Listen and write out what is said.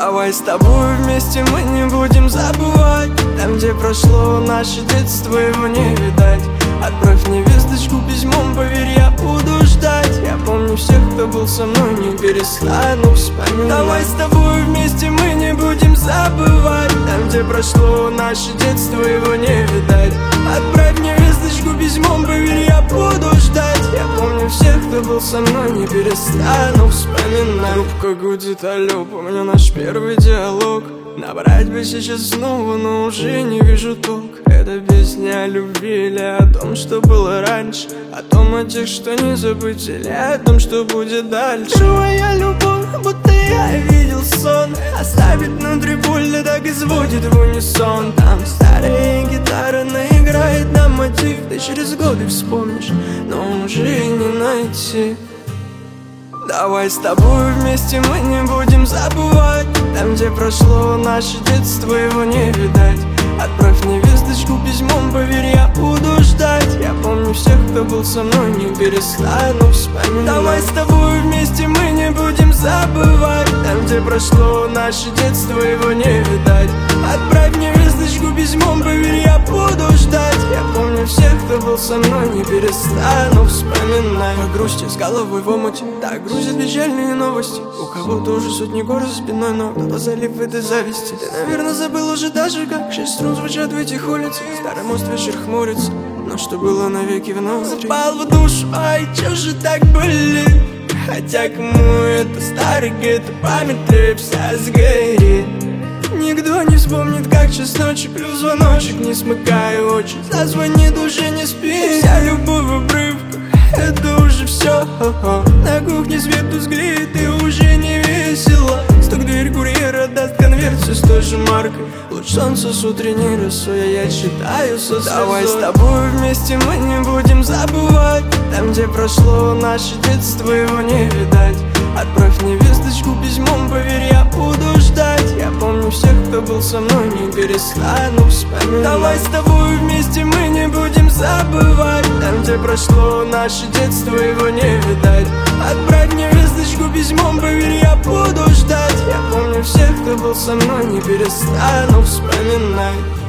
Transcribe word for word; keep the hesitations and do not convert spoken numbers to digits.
Давай с тобой вместе мы не будем забывать. Там, где прошло наше детство, его не видать. Отправь мне весточку письмом, поверь, я буду ждать. Я помню всех, кто был со мной, не перестану вспоминать. Давай с тобой вместе мы не будем забывать. Там, где прошло наше детство, его не видать. Отправь мне весточку письмом, поверь, я буду ждать. Я помню всех, кто был со мной, не перестану вспоминать. Трубка гудит, алло, помню наш первый диалог. Набрать бы сейчас снова, но уже не вижу толк. Это песня о любви или о том, что было раньше, о том, о тех, что не забыть, или о том, что будет дальше. Твоя любовь, будто я видел сон. Оставит внутри боль, да так изводит в унисон. Там старая гитара наиграет нам мотив. Ты через годы вспомнишь, но уже не найти. Давай с тобой вместе мы не будем забывать. Там, где прошло наше детство, его не видать. Отправь мне весточку письмом, поверь, я буду ждать. Я помню всех, кто был со мной, не перестану вспоминать. Давай с тобой вместе мы не будем забывать. Там, где прошло наше детство, его не видать. Отправь мне весточку письмом, поверь, я буду ждать. Я помню всех, кто был со мной, не перестану вспоминать. По грусти с головой в омуте, так грузят печальные новости. У кого-то уже сотни гор за спиной, но кто-то залип в этой зависти. Ты, наверное, забыл уже даже, как шесть струн звучат в этих улицах. Старый мост вечер хмурится, но что было навеки вновь. Запал в душу, ай, чё же так болит? Хотя кому это старый где-то память вся сгорит. Никто не вспомнит, как час ночи, плюс звоночек, не смыкая очи. Зазвонит, уже не спи. Вся любовь в обрывках, это уже все. На кухне свет тусклеет, и уже не весело. Стук, дверь курьера даст конверт все с той же маркой. Луч солнца с утренней росой, я читаю со слезой. Давай с тобой вместе мы не будем забывать. Там, где прошло наше детство, его не видать. Отправь мне весточку письмом, поверь, я буду ждать. Я помню всех, кто был со мной, не перестану вспоминать. Давай с тобой вместе мы не будем забывать. Там, где прошло наше детство, его не видать. Отправь мне весточку письмом, поверь, я буду ждать. Я помню всех, кто был со мной, не перестану вспоминать.